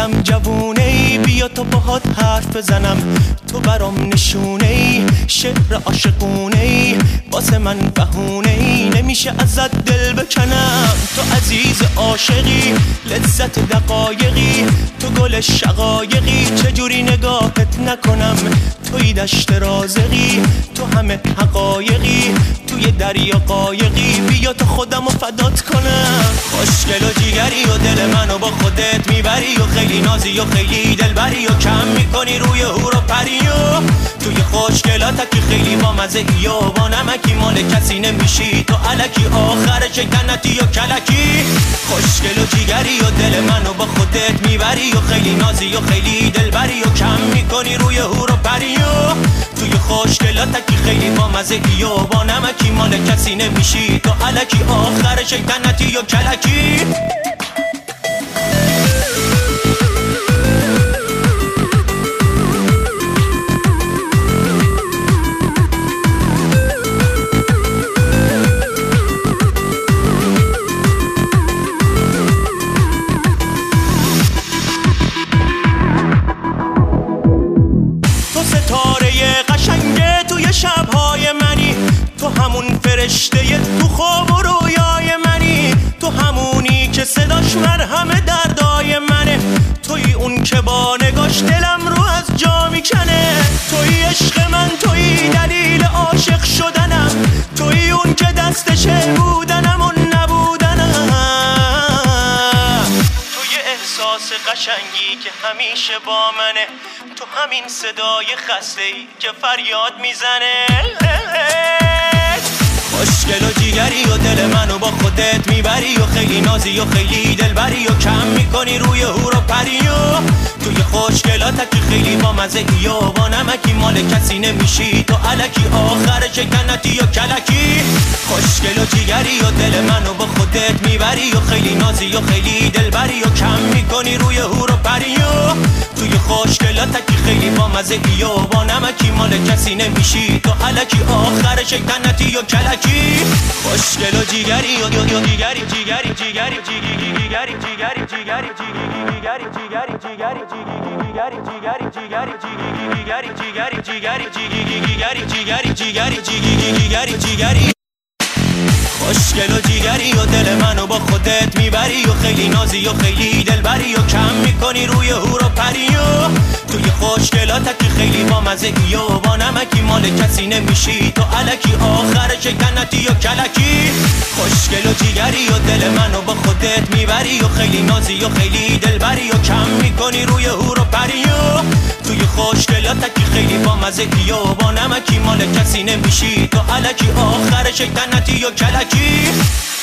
دلم جوونه ای، بیا تو باهات حرف بزنم. تو برام نشونه ای، شعر عاشقونه ای، واسه من بهونه ای، نمیشه ازت دل بکنم. تو عزیز عاشقی، لذت دقایقی، تو گل شقایقی، چجوری نگاهت نکنم. توی دشت رازقی، تو همه حقایقی، توی دریا قایقی، بیا تو خودم و فدات کنم. خوشگل و جیگری و دل منو با خودت میبری و خیلی نازی و خیلی دلبری و کم میکنی روی هور و پری و توی خوشگلاتکی خیلی با مزه ای و با نمکی مال کسی نمیشی تو علکی آخرش جنتی و کلکی. خوشگل و جیگری و دل منو با خودت میبری و خیلی نازی و خیلی دلبری و کم میکنی روی هور و پری و توی خوشگلاتکی خیلی با مزه ای و با نمکی مال کسی نمیشی تو علکی آخرش جنتی و کلکی. شبهای منی، تو همون فرشته تو خواب و رویای منی، تو همونی که صداش مرهم دردای منه، توی اون که با نگاش دلم رو از جا میکنه، توی عشق من، توی دلیل عاشق شدنم، توی اون که دستشه بودنم و نبودنم، توی احساس قشنگی که همیشه با منه، تو همین صدای خسته‌ای که فریاد میزنه. خوشگل و جیگری و دل منو با خودت میبری و خیلی نازی و خیلی دلبری و کم میکنی روی هور و پری و توی خوشگلاتکی خیلی با مزه ای و با نمکی مال کسی نمیشی تو علکی آخرش جنتی و کلکی. خوشگل و جیگری و دل منو با خودت میبری و خیلی نازی و خیلی دلبری و کم میکنی روی هور و پری و توی خوشگلاتکی خیلی با مزه ای و با نمکی مال کسی نمیشی تو علکی آخرش جنتی و کلکی. خوشگل و جیگری و جیگری جیگری جیگری جیگری جیگری جیگری جیگری جیگری جیگری جیگری جیگری جیگری. خوشگل و جیگری و دل منو با خودت میبری و خیلی نازی و خیلی دلبری و کم میکنی روی هور و پری و توی خوشگلاتکی خیلی با مزه ای و با نمکی مال کسی نمیشی تو علکی آخرش جنتی و کلکی. خوشگل و جیگری و دل منو با خودت میبری و خیلی نازی و خیلی دلبری و کم میکنی روی هور و پری و توی خوشگلاتکی خیلی با مزه ای و با نمکی مال کسی نمیشی تو علکی آخرش جنتی و کلکی.